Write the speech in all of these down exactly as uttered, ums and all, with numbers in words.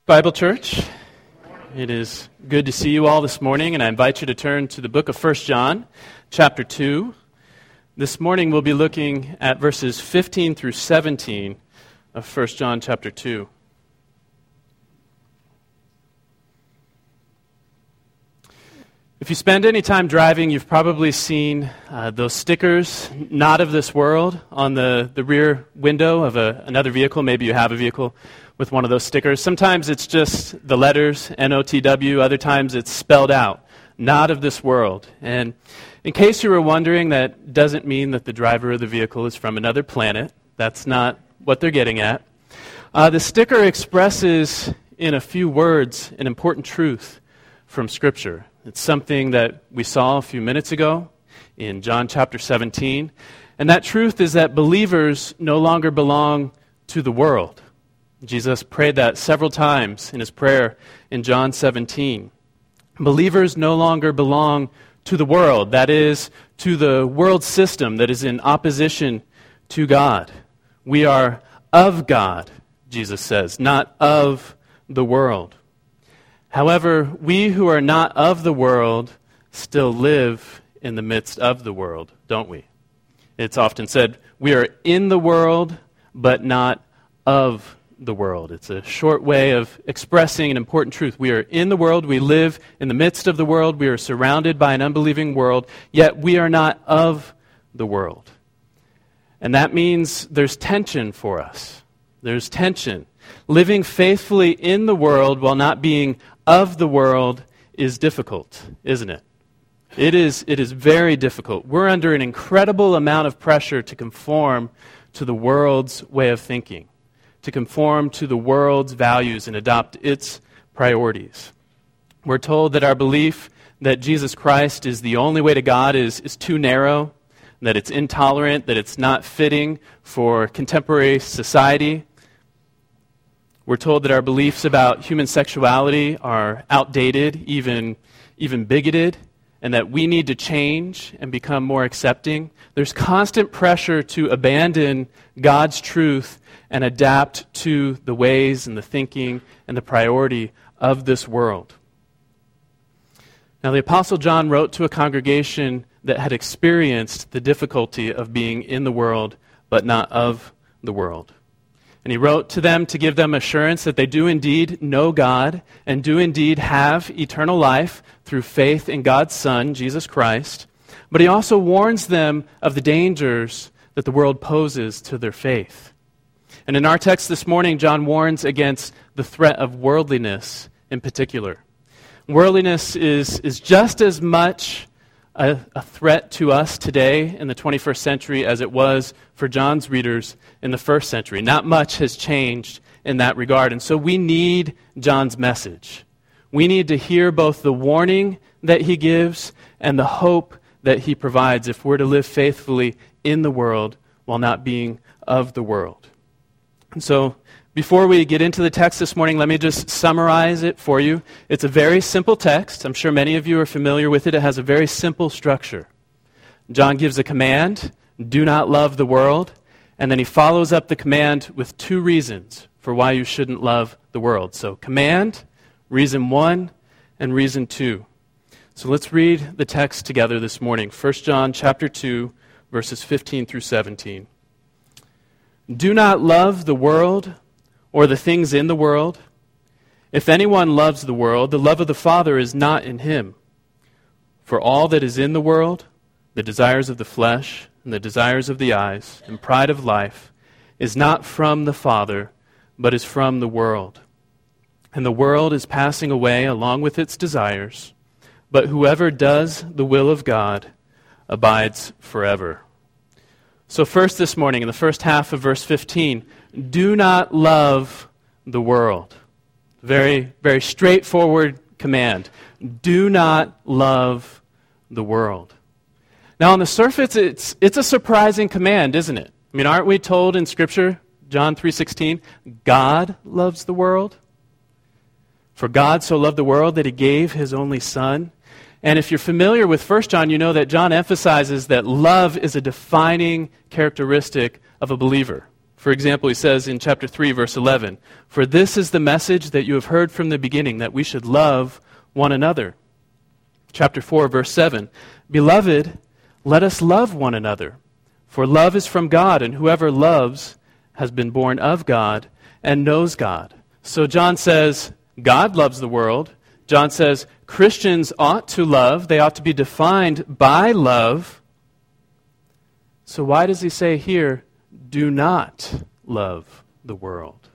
Bible Church, it is good to see you all this morning, and I invite you to turn to the book of First John, chapter two. This morning we'll be looking at verses fifteen through seventeen of First John chapter two. If you spend any time driving, you've probably seen uh, those stickers, "Not of this world," on the, the rear window of a, another vehicle. Maybe you have a vehicle with one of those stickers. Sometimes it's just the letters, N O T W. Other times it's spelled out, "Not of this world." And in case you were wondering, that doesn't mean that the driver of the vehicle is from another planet. That's not what they're getting at. Uh, the sticker expresses in a few words an important truth from Scripture. It's something that we saw a few minutes ago in John chapter seventeen. And that truth is that believers no longer belong to the world. Jesus prayed that several times in his prayer in John seventeen. Believers no longer belong to the world, that is, to the world system that is in opposition to God. We are of God, Jesus says, not of the world. However, we who are not of the world still live in the midst of the world, don't we? It's often said, we are in the world, but not of the world. It's a short way of expressing an important truth. We are in the world, we live in the midst of the world, we are surrounded by an unbelieving world, yet we are not of the world. And that means there's tension for us. There's tension. Living faithfully in the world while not being of the world is difficult, isn't it? It is, it is very difficult. We're under an incredible amount of pressure to conform to the world's way of thinking, to conform to the world's values and adopt its priorities. We're told that our belief that Jesus Christ is the only way to God is, is too narrow, that it's intolerant, that it's not fitting for contemporary society. We're told that our beliefs about human sexuality are outdated, even, even bigoted, and that we need to change and become more accepting. There's constant pressure to abandon God's truth and adapt to the ways and the thinking and the priority of this world. Now, the Apostle John wrote to a congregation that had experienced the difficulty of being in the world, but not of the world. And he wrote to them to give them assurance that they do indeed know God and do indeed have eternal life through faith in God's Son, Jesus Christ. But he also warns them of the dangers that the world poses to their faith. And in our text this morning, John warns against the threat of worldliness in particular. Worldliness is, is just as much a, a threat to us today in the twenty-first century as it was for John's readers in the first century. Not much has changed in that regard. And so we need John's message. We need to hear both the warning that he gives and the hope that he provides if we're to live faithfully in the world while not being of the world. And so before we get into the text this morning, let me just summarize it for you. It's a very simple text. I'm sure many of you are familiar with it. It has a very simple structure. John gives a command, do not love the world, and then he follows up the command with two reasons for why you shouldn't love the world. So command, reason one, and reason two. So let's read the text together this morning. First John chapter two, verses fifteen through seventeen. Do not love the world or the things in the world. If anyone loves the world, the love of the Father is not in him. For all that is in the world, the desires of the flesh and the desires of the eyes and pride of life, is not from the Father, but is from the world. And the world is passing away along with its desires, but whoever does the will of God abides forever. So first this morning, in the first half of verse fifteen, do not love the world. Very, very straightforward command. Do not love the world. Now, on the surface, it's it's a surprising command, isn't it? I mean, aren't we told in Scripture, John three sixteen, God loves the world? For God so loved the world that he gave his only Son. And if you're familiar with First John, you know that John emphasizes that love is a defining characteristic of a believer. For example, he says in chapter three, verse eleven, "For this is the message that you have heard from the beginning, that we should love one another." Chapter four, verse seven, "Beloved, let us love one another, for love is from God, and whoever loves has been born of God and knows God." So John says God loves the world. John says Christians ought to love. They ought to be defined by love. So why does he say here, do not love the world?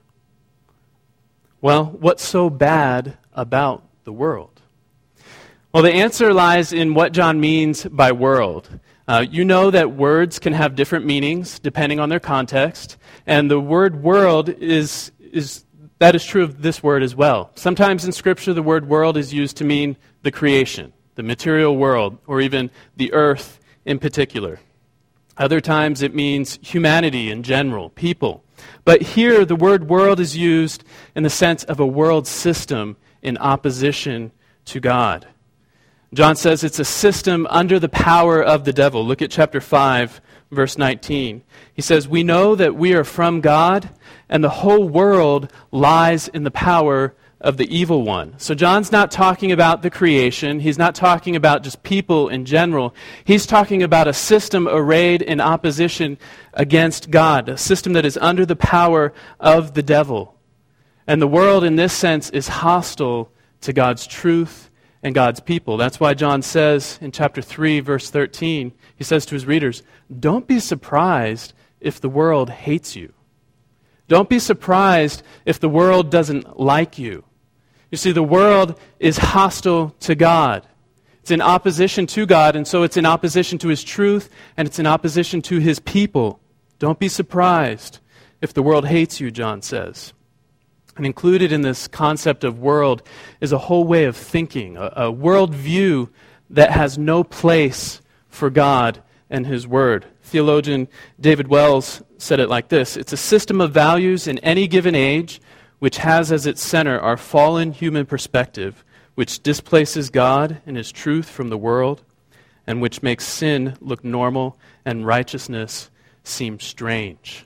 Well, what's so bad about the world? Well, the answer lies in what John means by world. Uh, you know that words can have different meanings depending on their context, and the word world is is that is true of this word as well. Sometimes in Scripture the word world is used to mean the creation, the material world, or even the earth in particular. Other times it means humanity in general, people. But here the word world is used in the sense of a world system in opposition to God. John says it's a system under the power of the devil. Look at chapter five, verse nineteen. He says, "We know that we are from God, and the whole world lies in the power of the evil one." So John's not talking about the creation. He's not talking about just people in general. He's talking about a system arrayed in opposition against God, a system that is under the power of the devil. And the world, in this sense, is hostile to God's truth and God's people. That's why John says in chapter three, verse thirteen, he says to his readers, "Don't be surprised if the world hates you. Don't be surprised if the world doesn't like you." You see, the world is hostile to God. It's in opposition to God, and so it's in opposition to His truth, and it's in opposition to His people. Don't be surprised if the world hates you, John says. And included in this concept of world is a whole way of thinking, a, a world view that has no place for God and His Word. Theologian David Wells said it like this: "It's a system of values in any given age which has as its center our fallen human perspective, which displaces God and His truth from the world, and which makes sin look normal and righteousness seem strange."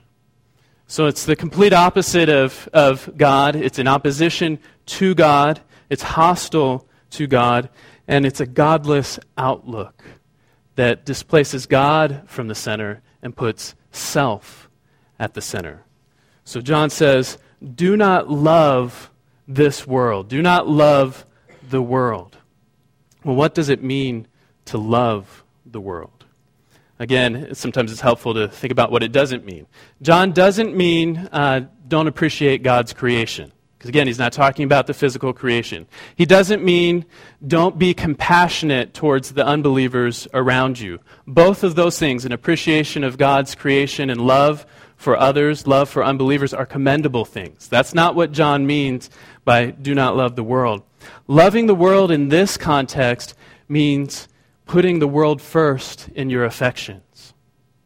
So it's the complete opposite of, of God. It's in opposition to God. It's hostile to God. And it's a godless outlook that displaces God from the center and puts self at the center. So John says, do not love this world. Do not love the world. Well, what does it mean to love the world? Again, sometimes it's helpful to think about what it doesn't mean. John doesn't mean uh, don't appreciate God's creation. Because again, he's not talking about the physical creation. He doesn't mean don't be compassionate towards the unbelievers around you. Both of those things, an appreciation of God's creation and love for others, love for unbelievers, are commendable things. That's not what John means by do not love the world. Loving the world in this context means putting the world first in your affections.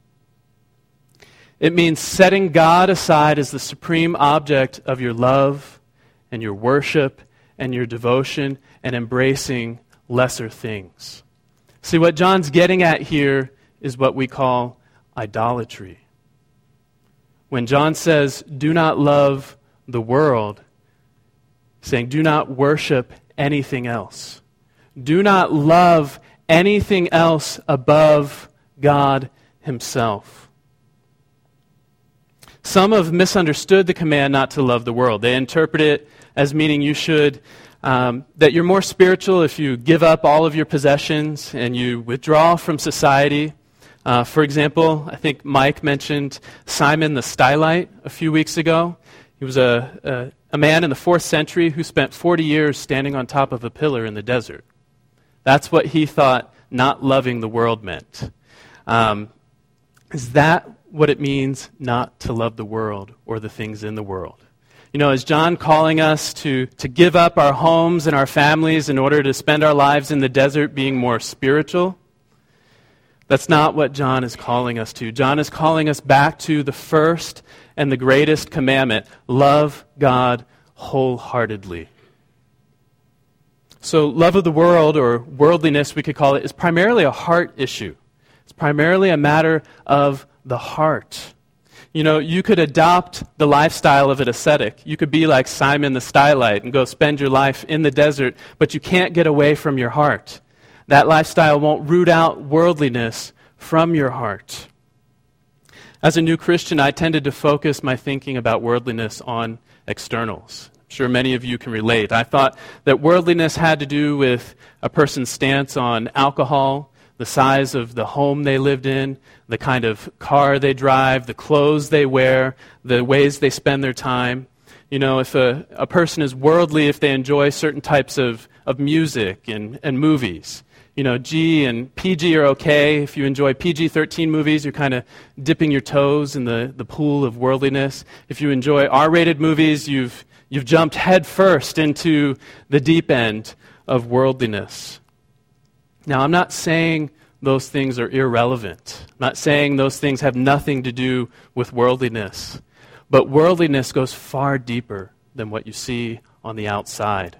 It means setting God aside as the supreme object of your love and your worship and your devotion and embracing lesser things. See, what John's getting at here is what we call idolatry. When John says, do not love the world, saying, do not worship anything else. Do not love anything else above God Himself. Some have misunderstood the command not to love the world. They interpret it as meaning you should, um, that you're more spiritual if you give up all of your possessions and you withdraw from society. Uh, for example, I think Mike mentioned Simon the Stylite a few weeks ago. He was a, a, a man in the fourth century who spent forty years standing on top of a pillar in the desert. That's what he thought not loving the world meant. Um, is that what it means not to love the world or the things in the world? You know, is John calling us to, to give up our homes and our families in order to spend our lives in the desert being more spiritual? That's not what John is calling us to. John is calling us back to the first and the greatest commandment: love God wholeheartedly. So love of the world, or worldliness we could call it, is primarily a heart issue. It's primarily a matter of the heart. You know, you could adopt the lifestyle of an ascetic. You could be like Simon the Stylite and go spend your life in the desert, but you can't get away from your heart. That lifestyle won't root out worldliness from your heart. As a new Christian, I tended to focus my thinking about worldliness on externals. I'm sure many of you can relate. I thought that worldliness had to do with a person's stance on alcohol, the size of the home they lived in, the kind of car they drive, the clothes they wear, the ways they spend their time. You know, if a, a person is worldly, if they enjoy certain types of, of music and, and movies. You know, G and P G are okay. If you enjoy P G thirteen movies, you're kind of dipping your toes in the, the pool of worldliness. If you enjoy R-rated movies, you've you've jumped head first into the deep end of worldliness. Now, I'm not saying those things are irrelevant. I'm not saying those things have nothing to do with worldliness. But worldliness goes far deeper than what you see on the outside.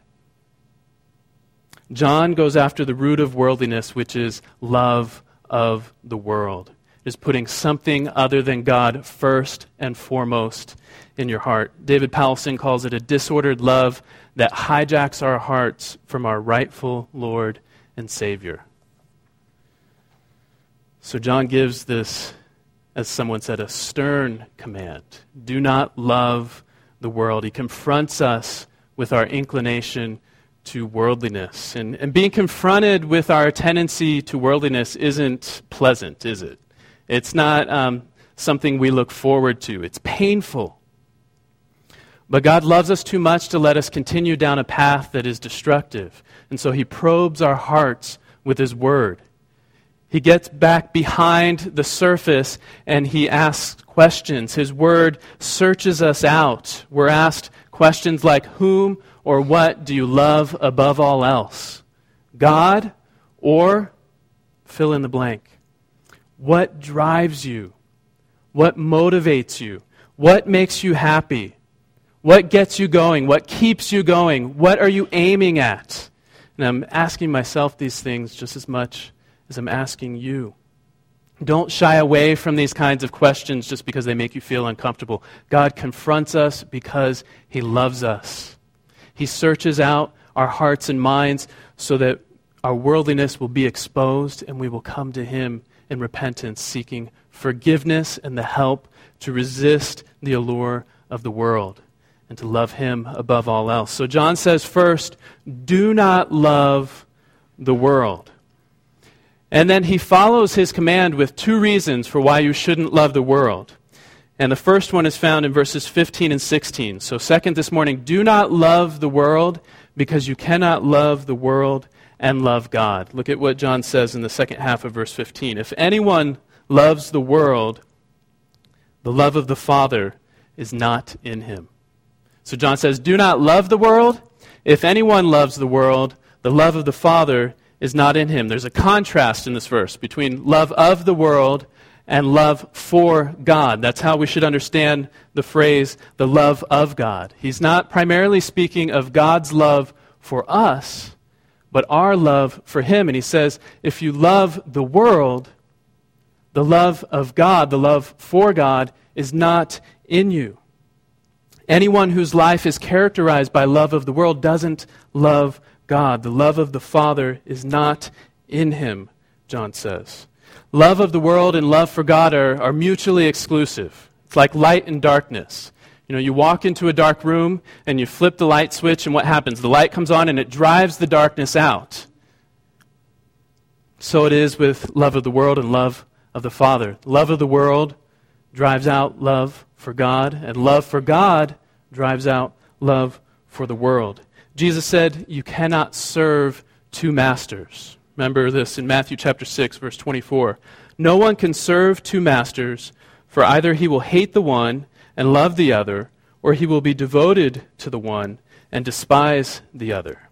John goes after the root of worldliness, which is love of the world. It is putting something other than God first and foremost in your heart. David Powelson calls it a disordered love that hijacks our hearts from our rightful Lord and Savior. So John gives this, as someone said, a stern command. Do not love the world. He confronts us with our inclination to worldliness. And, and being confronted with our tendency to worldliness isn't pleasant, is it? It's not um, something we look forward to. It's painful. But God loves us too much to let us continue down a path that is destructive. And so he probes our hearts with his word. He gets back behind the surface and he asks questions. His word searches us out. We're asked questions like, whom or what do you love above all else? God or fill in the blank. What drives you? What motivates you? What makes you happy? What gets you going? What keeps you going? What are you aiming at? And I'm asking myself these things just as much as I'm asking you. Don't shy away from these kinds of questions just because they make you feel uncomfortable. God confronts us because he loves us. He searches out our hearts and minds so that our worldliness will be exposed and we will come to him in repentance, seeking forgiveness and the help to resist the allure of the world and to love him above all else. So John says first, do not love the world. And then he follows his command with two reasons for why you shouldn't love the world. And the first one is found in verses fifteen and sixteen. So second this morning, do not love the world because you cannot love the world and love God. Look at what John says in the second half of verse fifteen. If anyone loves the world, the love of the Father is not in him. So John says, do not love the world. If anyone loves the world, the love of the Father is not in him. There's a contrast in this verse between love of the world and love for God. That's how we should understand the phrase, the love of God. He's not primarily speaking of God's love for us, but our love for him. And he says, if you love the world, the love of God, the love for God, is not in you. Anyone whose life is characterized by love of the world doesn't love God. The love of the Father is not in him, John says. Love of the world and love for God are, are mutually exclusive. It's like light and darkness. You know, you walk into a dark room and you flip the light switch and what happens? The light comes on and it drives the darkness out. So it is with love of the world and love of the Father. Love of the world drives out love for God, and love for God drives out love for the world. Jesus said, you cannot serve two masters. Remember this in Matthew chapter six, verse twenty-four. No one can serve two masters, for either he will hate the one and love the other, or he will be devoted to the one and despise the other.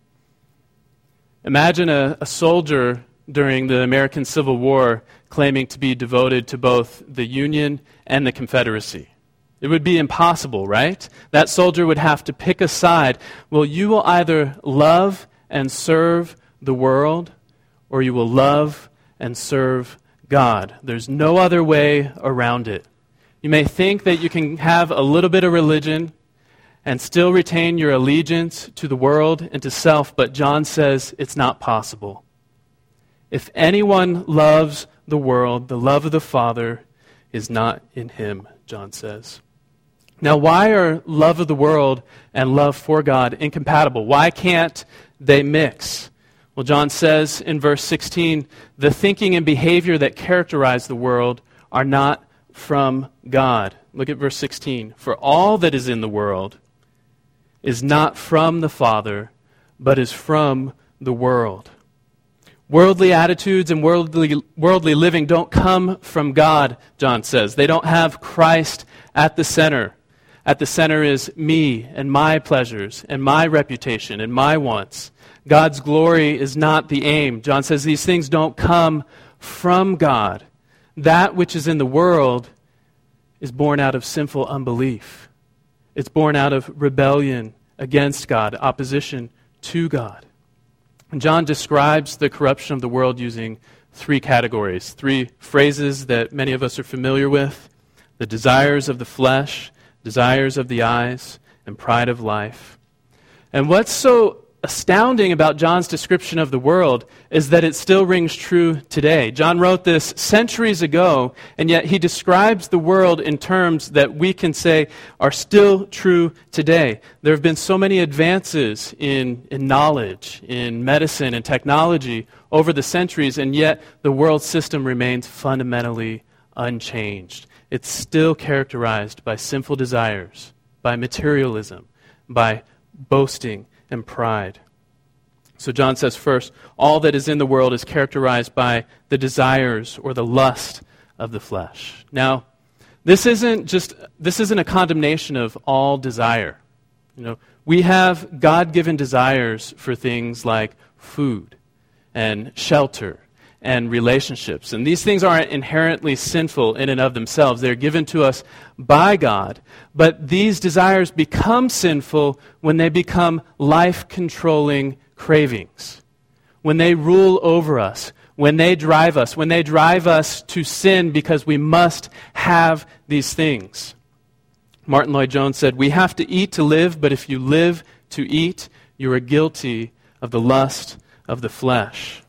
Imagine a, a soldier during the American Civil War claiming to be devoted to both the Union and the Confederacy. It would be impossible, right? That soldier would have to pick a side. Well, you will either love and serve the world, or you will love and serve God. There's no other way around it. You may think that you can have a little bit of religion and still retain your allegiance to the world and to self, but John says it's not possible. If anyone loves the world, the love of the Father is not in him, John says. Now, why are love of the world and love for God incompatible? Why can't they mix? Well, John says in verse sixteen, the thinking and behavior that characterize the world are not from God. Look at verse sixteen. For all that is in the world is not from the Father, but is from the world. Worldly attitudes and worldly, worldly living don't come from God, John says. They don't have Christ at the center. At the center is me and my pleasures and my reputation and my wants. God's glory is not the aim. John says these things don't come from God. That which is in the world is born out of sinful unbelief. It's born out of rebellion against God, opposition to God. And John describes the corruption of the world using three categories, three phrases that many of us are familiar with: the desires of the flesh, desires of the eyes, and pride of life. And what's so astounding about John's description of the world is that it still rings true today. John wrote this centuries ago, and yet he describes the world in terms that we can say are still true today. There have been so many advances in, in knowledge, in medicine, and technology over the centuries, and yet the world system remains fundamentally unchanged. It's still characterized by sinful desires, by materialism, by boasting and pride. So John says first, all that is in the world is characterized by the desires or the lust of the flesh. Now, this isn't just this isn't a condemnation of all desire. You know, we have God-given desires for things like food and shelter and relationships. And these things aren't inherently sinful in and of themselves. They're given to us by God. But these desires become sinful when they become life-controlling cravings, when they rule over us, when they drive us, when they drive us to sin because we must have these things. Martin Lloyd-Jones said, "We have to eat to live, but if you live to eat, you are guilty of the lust of the flesh."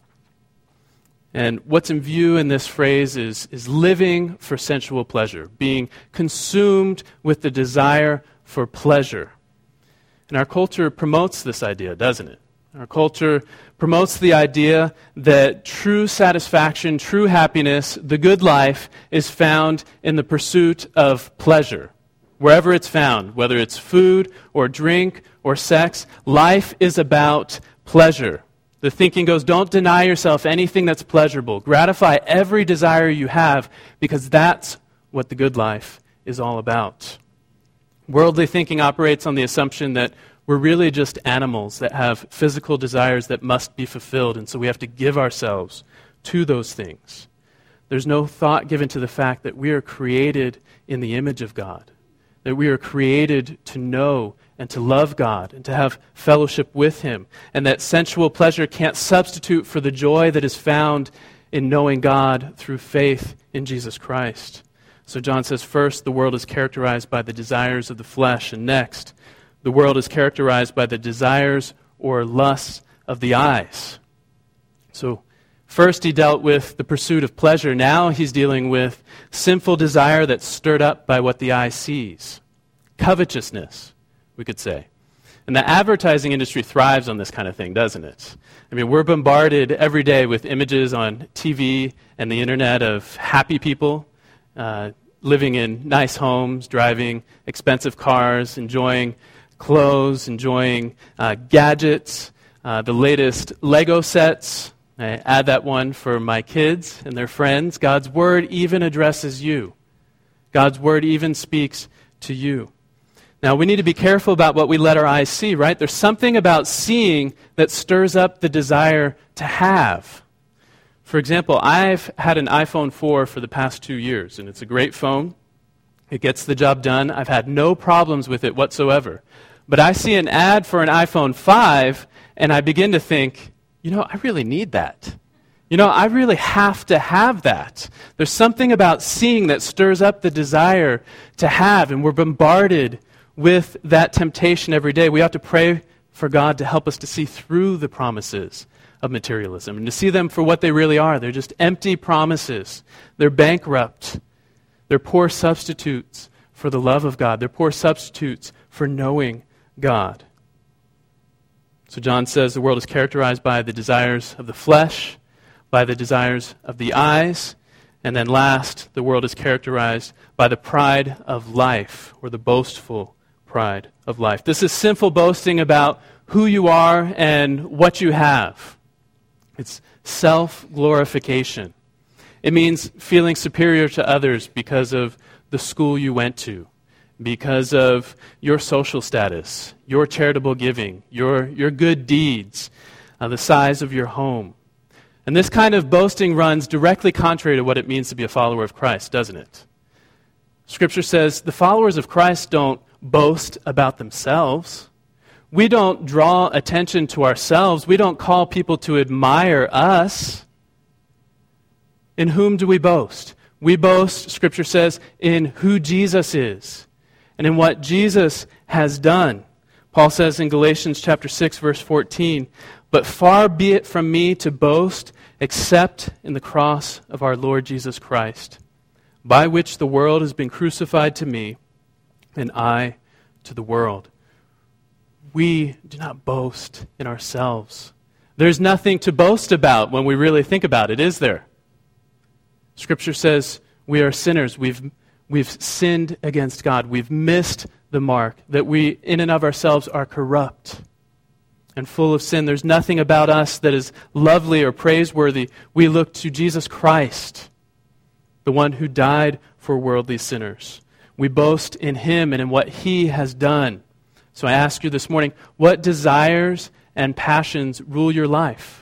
And what's in view in this phrase is, is living for sensual pleasure, being consumed with the desire for pleasure. And our culture promotes this idea, doesn't it? Our culture promotes the idea that true satisfaction, true happiness, the good life is found in the pursuit of pleasure. Wherever it's found, whether it's food or drink or sex, life is about pleasure. The thinking goes, don't deny yourself anything that's pleasurable. Gratify every desire you have, because that's what the good life is all about. Worldly thinking operates on the assumption that we're really just animals that have physical desires that must be fulfilled, and so we have to give ourselves to those things. There's no thought given to the fact that we are created in the image of God, that we are created to know and to love God and to have fellowship with Him, and that sensual pleasure can't substitute for the joy that is found in knowing God through faith in Jesus Christ. So John says, first, the world is characterized by the desires of the flesh, and next, the world is characterized by the desires or lusts of the eyes. So first he dealt with the pursuit of pleasure. Now he's dealing with sinful desire that's stirred up by what the eye sees. Covetousness, we could say. And the advertising industry thrives on this kind of thing, doesn't it? I mean, we're bombarded every day with images on T V and the internet of happy people uh, living in nice homes, driving expensive cars, enjoying clothes, enjoying uh, gadgets, uh, the latest Lego sets. I add that one for my kids and their friends. God's Word even addresses you. God's Word even speaks to you. Now, we need to be careful about what we let our eyes see, right? There's something about seeing that stirs up the desire to have. For example, I've had an iPhone four for the past two years, and it's a great phone. It gets the job done. I've had no problems with it whatsoever. But I see an ad for an iPhone five, and I begin to think, you know, I really need that. You know, I really have to have that. There's something about seeing that stirs up the desire to have, and we're bombarded with that temptation every day. We have to pray for God to help us to see through the promises of materialism and to see them for what they really are. They're just empty promises. They're bankrupt. They're poor substitutes for the love of God. They're poor substitutes for knowing God. So John says the world is characterized by the desires of the flesh, by the desires of the eyes, and then last, the world is characterized by the pride of life, or the boastful pride of life. This is sinful boasting about who you are and what you have. It's self-glorification. It means feeling superior to others because of the school you went to, because of your social status, your charitable giving, your, your good deeds, uh, the size of your home. And this kind of boasting runs directly contrary to what it means to be a follower of Christ, doesn't it? Scripture says the followers of Christ don't boast about themselves. We don't draw attention to ourselves. We don't call people to admire us. In whom do we boast? We boast, Scripture says, in who Jesus is and in what Jesus has done. Paul says in Galatians chapter six, verse fourteen, "But far be it from me to boast except in the cross of our Lord Jesus Christ, by which the world has been crucified to me, and I to the world." We do not boast in ourselves. There's nothing to boast about when we really think about it, is there? Scripture says we are sinners. We've, we've sinned against God. We've missed the mark, that we in and of ourselves are corrupt and full of sin. There's nothing about us that is lovely or praiseworthy. We look to Jesus Christ, the one who died for worldly sinners. We boast in Him and in what He has done. So I ask you this morning, what desires and passions rule your life?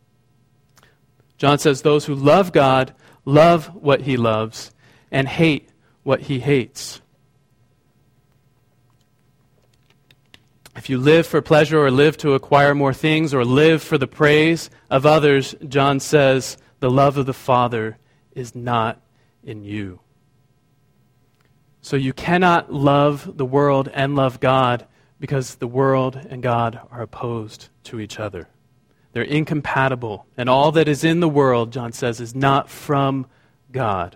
John says those who love God love what He loves and hate what He hates. If you live for pleasure or live to acquire more things or live for the praise of others, John says the love of the Father is not in you. So you cannot love the world and love God because the world and God are opposed to each other. They're incompatible. And all that is in the world, John says, is not from God.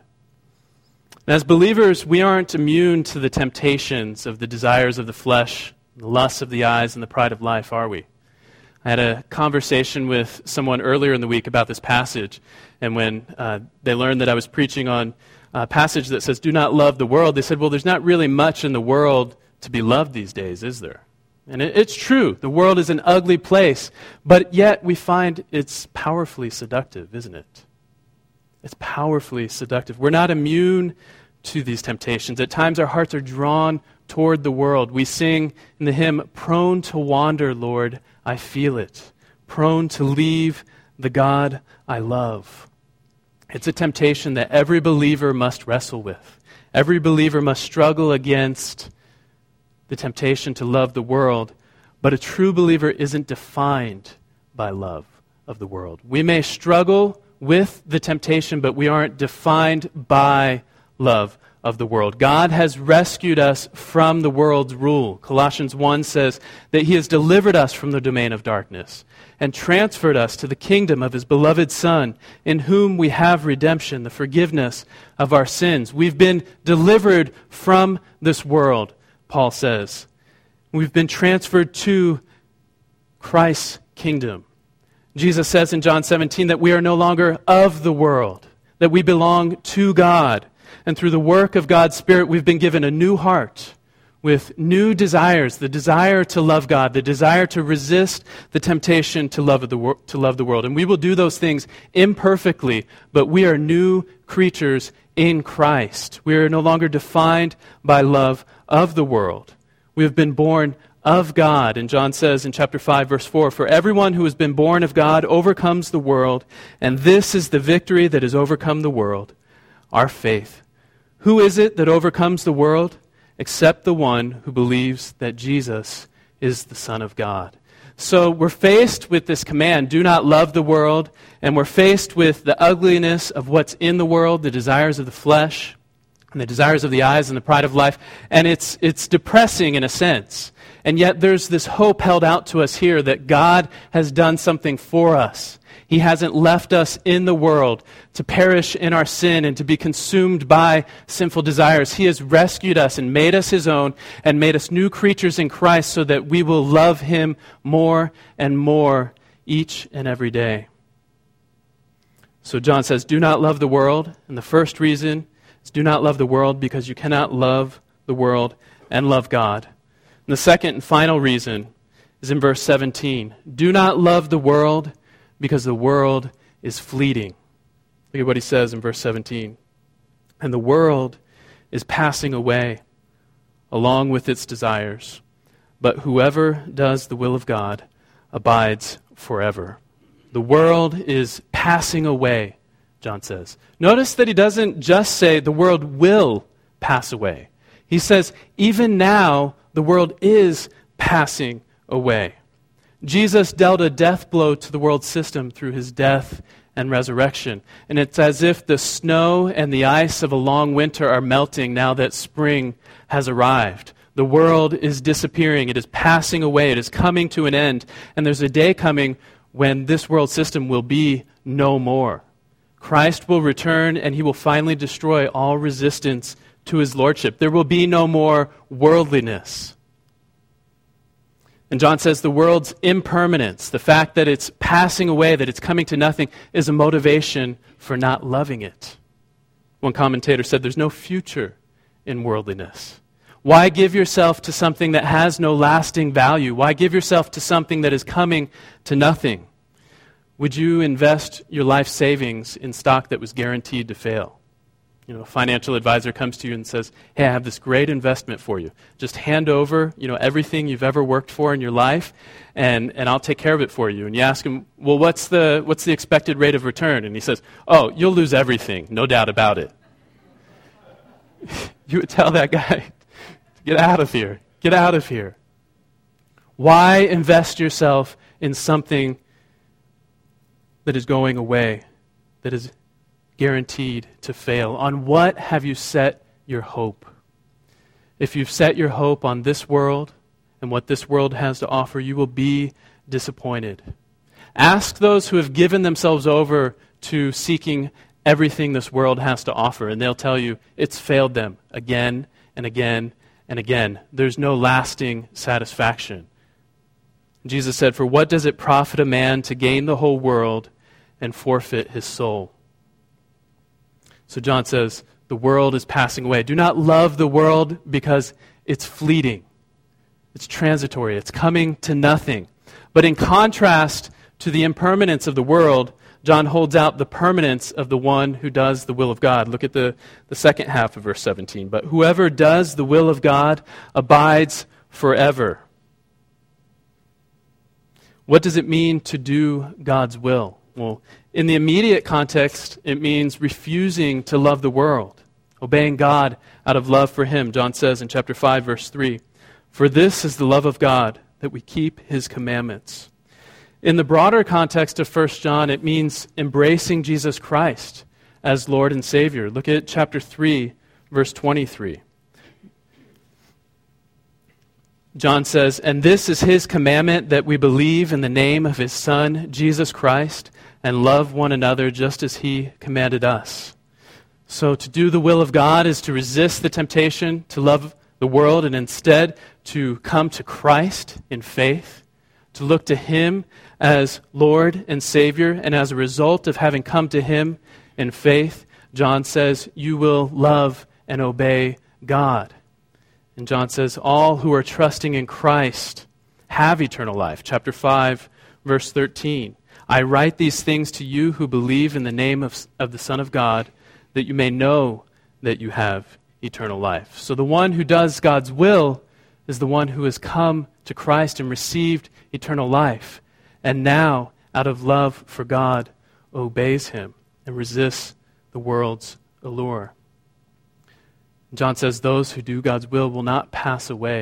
And as believers, we aren't immune to the temptations of the desires of the flesh, the lusts of the eyes, and the pride of life, are we? I had a conversation with someone earlier in the week about this passage, and when uh, they learned that I was preaching on a passage that says, "Do not love the world," they said, well, there's not really much in the world to be loved these days, is there? And it, it's true. The world is an ugly place, but yet we find it's powerfully seductive, isn't it? It's powerfully seductive. We're not immune to these temptations. At times our hearts are drawn toward the world. We sing in the hymn, "Prone to wander, Lord, I feel it. Prone to leave the God I love." It's a temptation that every believer must wrestle with. Every believer must struggle against the temptation to love the world, but a true believer isn't defined by love of the world. We may struggle with the temptation, but we aren't defined by love of the world. God has rescued us from the world's rule. Colossians one says that He has delivered us from the domain of darkness and transferred us to the kingdom of His beloved Son, in whom we have redemption, the forgiveness of our sins. We've been delivered from this world, Paul says. We've been transferred to Christ's kingdom. Jesus says in John seventeen that we are no longer of the world, that we belong to God. And through the work of God's Spirit, we've been given a new heart with new desires, the desire to love God, the desire to resist the temptation to love the, wor- to love the world. And we will do those things imperfectly, but we are new creatures in Christ. We are no longer defined by love of the world. We have been born of God. And John says in chapter five, verse four, "For everyone who has been born of God overcomes the world, and this is the victory that has overcome the world, our faith. Who is it that overcomes the world? Except the one who believes that Jesus is the Son of God." So we're faced with this command, do not love the world, and we're faced with the ugliness of what's in the world, the desires of the flesh, and the desires of the eyes, and the pride of life, and it's it's depressing in a sense. And yet there's this hope held out to us here that God has done something for us. He hasn't left us in the world to perish in our sin and to be consumed by sinful desires. He has rescued us and made us His own and made us new creatures in Christ so that we will love Him more and more each and every day. So John says, do not love the world. And the first reason is do not love the world because you cannot love the world and love God. And the second and final reason is in verse seventeen. Do not love the world because the world is fleeting. Look at what he says in verse seventeen. And the world is passing away along with its desires, but whoever does the will of God abides forever. The world is passing away, John says. Notice that he doesn't just say the world will pass away. He says even now the world is passing away. Jesus dealt a death blow to the world system through His death and resurrection. And it's as if the snow and the ice of a long winter are melting now that spring has arrived. The world is disappearing. It is passing away. It is coming to an end. And there's a day coming when this world system will be no more. Christ will return and He will finally destroy all resistance to His lordship. There will be no more worldliness. And John says the world's impermanence, the fact that it's passing away, that it's coming to nothing, is a motivation for not loving it. One commentator said there's no future in worldliness. Why give yourself to something that has no lasting value? Why give yourself to something that is coming to nothing? Would you invest your life savings in stock that was guaranteed to fail? You know, a financial advisor comes to you and says, hey, I have this great investment for you. Just hand over, you know, everything you've ever worked for in your life, and, and I'll take care of it for you. And you ask him, well, what's the, what's the expected rate of return? And he says, oh, you'll lose everything, no doubt about it. You would tell that guy, get out of here, get out of here. Why invest yourself in something that is going away, that is guaranteed to fail? On what have you set your hope? If you've set your hope on this world and what this world has to offer, you will be disappointed. Ask those who have given themselves over to seeking everything this world has to offer, and they'll tell you it's failed them again and again and again. There's no lasting satisfaction. Jesus said, for what does it profit a man to gain the whole world and forfeit his soul? So John says, the world is passing away. Do not love the world because it's fleeting. It's transitory. It's coming to nothing. But in contrast to the impermanence of the world, John holds out the permanence of the one who does the will of God. Look at the, the second half of verse seventeen. But whoever does the will of God abides forever. What does it mean to do God's will? Well, in the immediate context, it means refusing to love the world, obeying God out of love for Him. John says in chapter five, verse three, for this is the love of God, that we keep His commandments. In the broader context of First John, it means embracing Jesus Christ as Lord and Savior. Look at chapter three, verse twenty-three. John says, and this is His commandment, that we believe in the name of His Son, Jesus Christ, and love one another just as He commanded us. So to do the will of God is to resist the temptation to love the world and instead to come to Christ in faith, to look to Him as Lord and Savior, and as a result of having come to Him in faith, John says, you will love and obey God. And John says, all who are trusting in Christ have eternal life. Chapter five, verse thirteen. I write these things to you who believe in the name of, of the Son of God, that you may know that you have eternal life. So the one who does God's will is the one who has come to Christ and received eternal life, and now, out of love for God, obeys Him and resists the world's allure. John says those who do God's will will not pass away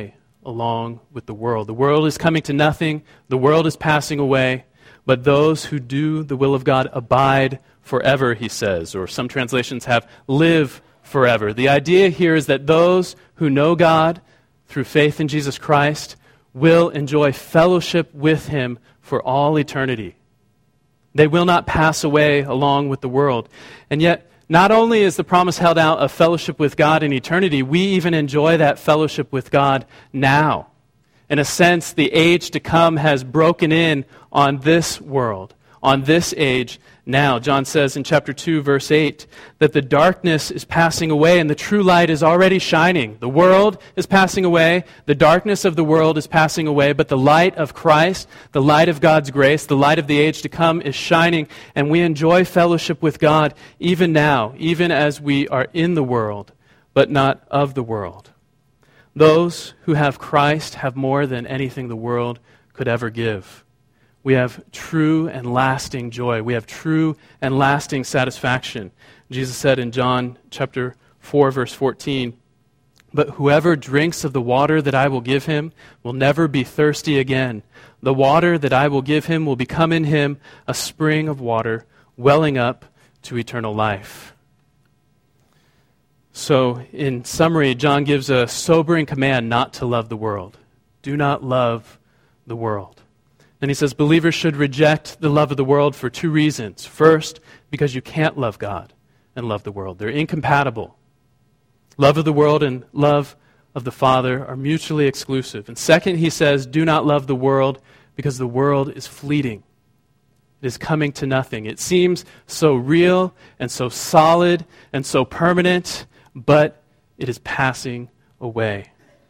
along with the world. The world is coming to nothing. The world is passing away. But those who do the will of God abide forever, he says. Or some translations have live forever. The idea here is that those who know God through faith in Jesus Christ will enjoy fellowship with him for all eternity. They will not pass away along with the world. And yet, not only is the promise held out of fellowship with God in eternity, we even enjoy that fellowship with God now. In a sense, the age to come has broken in on this world, on this age now. John says in chapter two, verse eight, that the darkness is passing away and the true light is already shining. The world is passing away, the darkness of the world is passing away, but the light of Christ, the light of God's grace, the light of the age to come is shining, and we enjoy fellowship with God even now, even as we are in the world, but not of the world. Those who have Christ have more than anything the world could ever give. We have true and lasting joy. We have true and lasting satisfaction. Jesus said in John chapter four, verse fourteen, "But whoever drinks of the water that I will give him will never be thirsty again. The water that I will give him will become in him a spring of water welling up to eternal life." So, in summary, John gives a sobering command not to love the world. Do not love the world. Then he says believers should reject the love of the world for two reasons. First, because you can't love God and love the world. They're incompatible. Love of the world and love of the Father are mutually exclusive. And second, he says, do not love the world because the world is fleeting. It is coming to nothing. It seems so real and so solid and so permanent, but it is passing away.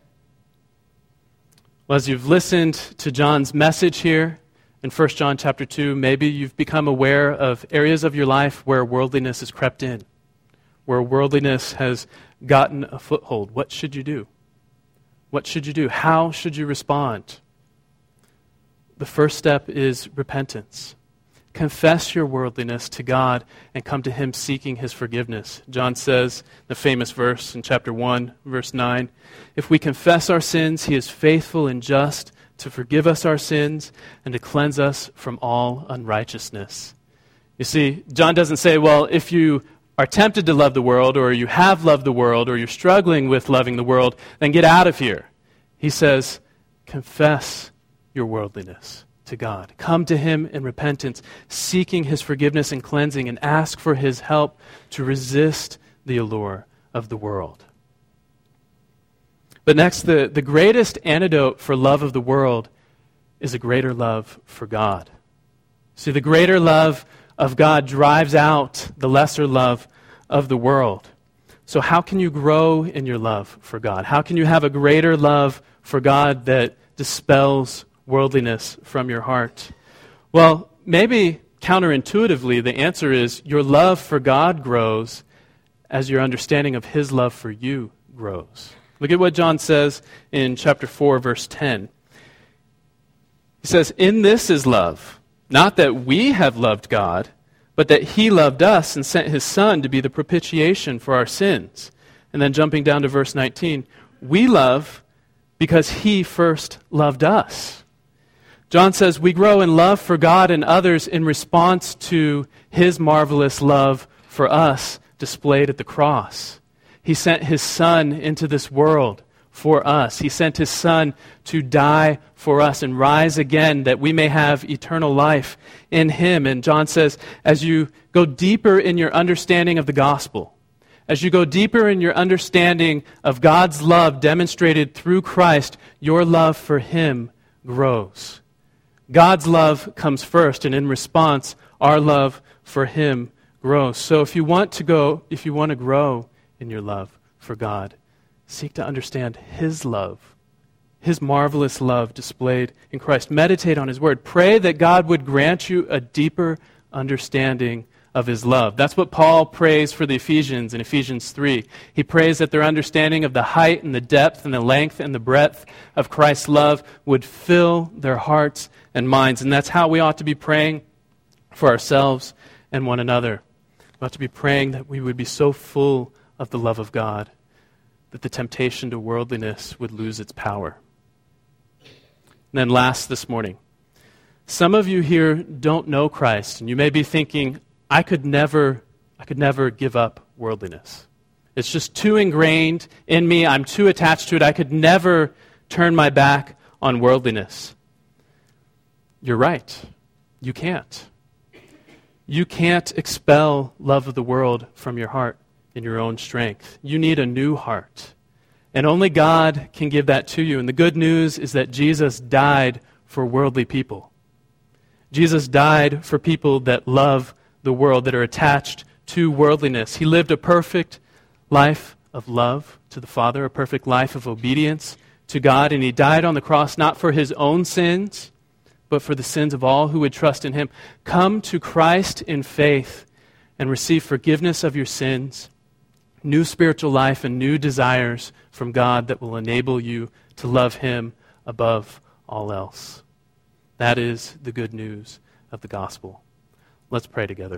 Well, as you've listened to John's message here in First John chapter two, maybe you've become aware of areas of your life where worldliness has crept in, where worldliness has gotten a foothold. What should you do? What should you do? How should you respond? The first step is repentance. Confess your worldliness to God and come to him seeking his forgiveness. John says, the famous verse in chapter one, verse nine, "If we confess our sins, he is faithful and just to forgive us our sins and to cleanse us from all unrighteousness." You see, John doesn't say, well, if you are tempted to love the world, or you have loved the world, or you're struggling with loving the world, then get out of here. He says, confess your worldliness to God. Come to him in repentance, seeking his forgiveness and cleansing, and ask for his help to resist the allure of the world. But next, the, the greatest antidote for love of the world is a greater love for God. See, the greater love of God drives out the lesser love of the world. So how can you grow in your love for God? How can you have a greater love for God that dispels worldliness from your heart? Well, maybe counterintuitively, the answer is your love for God grows as your understanding of his love for you grows. Look at what John says in chapter four, verse ten. He says, "In this is love, not that we have loved God, but that he loved us and sent his Son to be the propitiation for our sins." And then jumping down to verse nineteen, "We love because he first loved us." John says we grow in love for God and others in response to his marvelous love for us displayed at the cross. He sent his Son into this world for us. He sent his Son to die for us and rise again that we may have eternal life in him. And John says, as you go deeper in your understanding of the gospel, as you go deeper in your understanding of God's love demonstrated through Christ, your love for him grows. God's love comes first, and in response, our love for him grows. So if you want to go, if you want to grow in your love for God, seek to understand his love, his marvelous love displayed in Christ. Meditate on his word. Pray that God would grant you a deeper understanding of his love. That's what Paul prays for the Ephesians in Ephesians three. He prays that their understanding of the height and the depth and the length and the breadth of Christ's love would fill their hearts and minds. And that's how we ought to be praying for ourselves and one another. We ought to be praying that we would be so full of the love of God that the temptation to worldliness would lose its power. And then last this morning, some of you here don't know Christ, and you may be thinking, I could never, I could never give up worldliness. It's just too ingrained in me. I'm too attached to it. I could never turn my back on worldliness. You're right. You can't. You can't expel love of the world from your heart in your own strength. You need a new heart. And only God can give that to you. And the good news is that Jesus died for worldly people. Jesus died for people that love the world, that are attached to worldliness. He lived a perfect life of love to the Father, a perfect life of obedience to God, and he died on the cross not for his own sins, but for the sins of all who would trust in him. Come to Christ in faith and receive forgiveness of your sins, new spiritual life, and new desires from God that will enable you to love him above all else. That is the good news of the gospel. Let's pray together.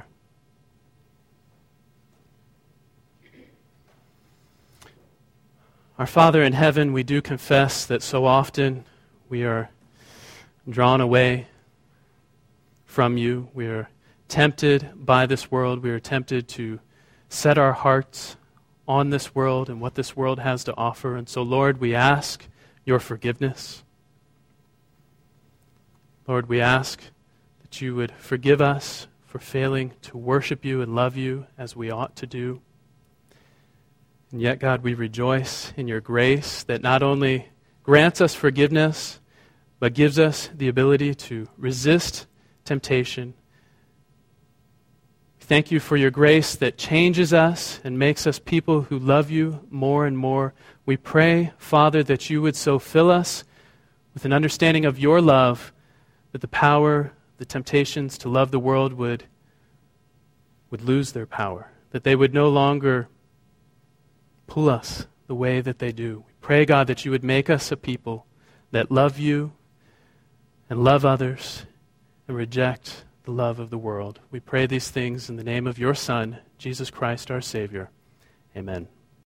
Our Father in heaven, we do confess that so often we are drawn away from you. We are tempted by this world. We are tempted to set our hearts on this world and what this world has to offer. And so, Lord, we ask your forgiveness. Lord, we ask that you would forgive us for failing to worship you and love you as we ought to do. And yet, God, we rejoice in your grace that not only grants us forgiveness, but gives us the ability to resist temptation. Thank you for your grace that changes us and makes us people who love you more and more. We pray, Father, that you would so fill us with an understanding of your love that the power, the temptations to love the world would, would lose their power, that they would no longer pull us the way that they do. We pray, God, that you would make us a people that love you and love others and reject the love of the world. We pray these things in the name of your Son, Jesus Christ, our Savior. Amen.